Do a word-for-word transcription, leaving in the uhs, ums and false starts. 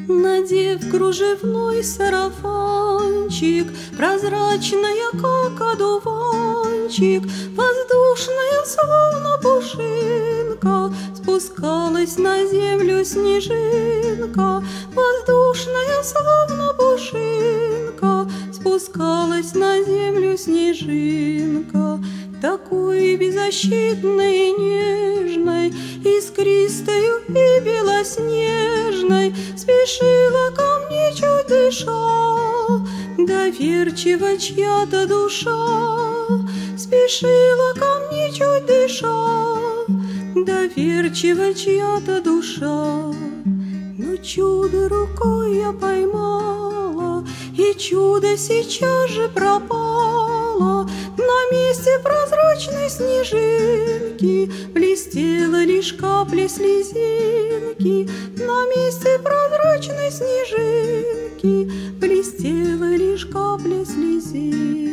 Надев кружевной сарафанчик, прозрачная, как одуванчик, воздушная, словно пушинка, спускалась на землю снежинка. Воздушная, словно пушинка, спускалась на землю снежинка. Такой беззащитной и нежной, искристою и белоснежной спешила ко мне, чуть дыша, доверчиво чья-то душа. Спешила ко мне, чуть дыша, доверчиво чья-то душа. Но чудо рукой я поймала, и чудо сейчас же пропало. На месте прозрачной снежинки блестела лишь капля слезинки. На месте прозрачной снежинки блестела лишь капля слезинки.